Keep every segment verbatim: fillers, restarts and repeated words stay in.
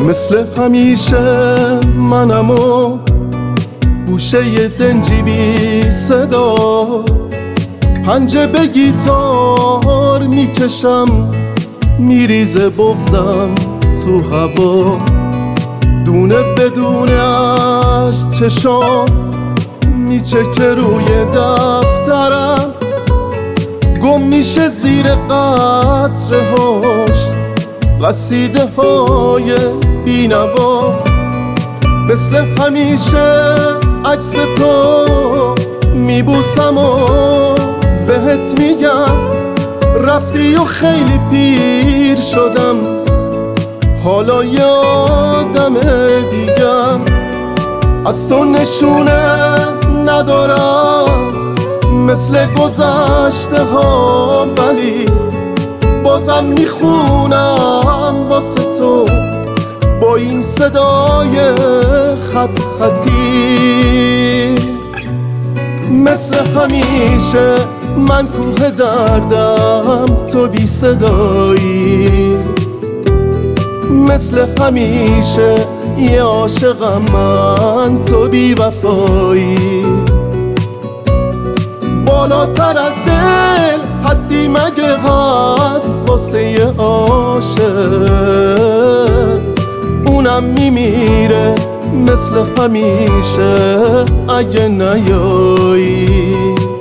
مثل همیشه منمو گوشه دنجی بی صدا پنجه به گیتار میکشم میریزه بغزم تو هوا دونه بدونه از چشام میچکه روی دفترم گم میشه زیر قطره هاش قصیده های بینوا مثل همیشه عکس تو میبوسم و بهت میگم رفتی و خیلی پیر شدم حالا یه آدم دیگم از تو نشونه ندارم مثل گذشته ها ولی بازم میخونم واسه تو با این صدای خط خطی مثل همیشه من کوه دردم تو بی صدایی مثل همیشه یه عاشقم من تو بی وفایی بالاتر از دل حدی مگه هست واسه یه عاشق اونم میمیره مثل همیشه اگه نیایی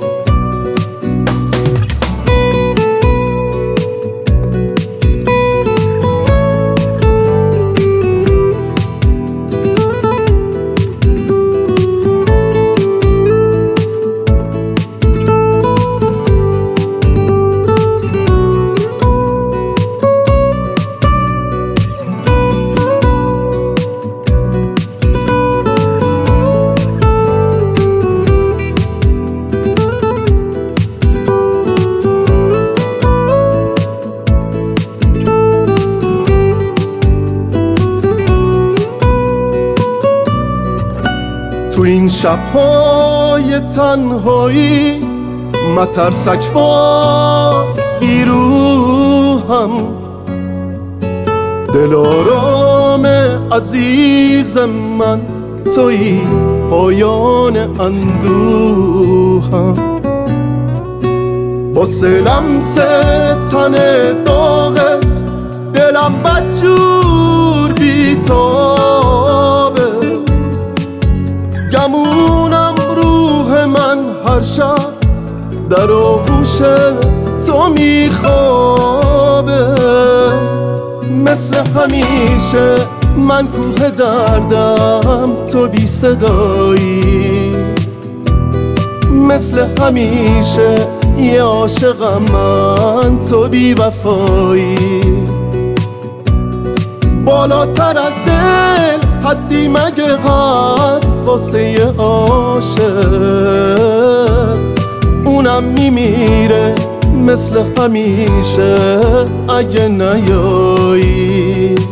تو این شب‌های تنهایی مترسک وار بیروهم دلارام عزیز من توی پایان اندوهم واسه لمس تن داغت دلم بدجور بیتابه گمونم روح من هر شب در آغوش تو میخوابه مثل همیشه من کوه دردم تو بی صدایی مثل همیشه یه عاشقم من تو بی وفایی بالاتر از دل حدی مگه هست واسه یه عاشق اونم میمیره مثل همیشه اگه نیایی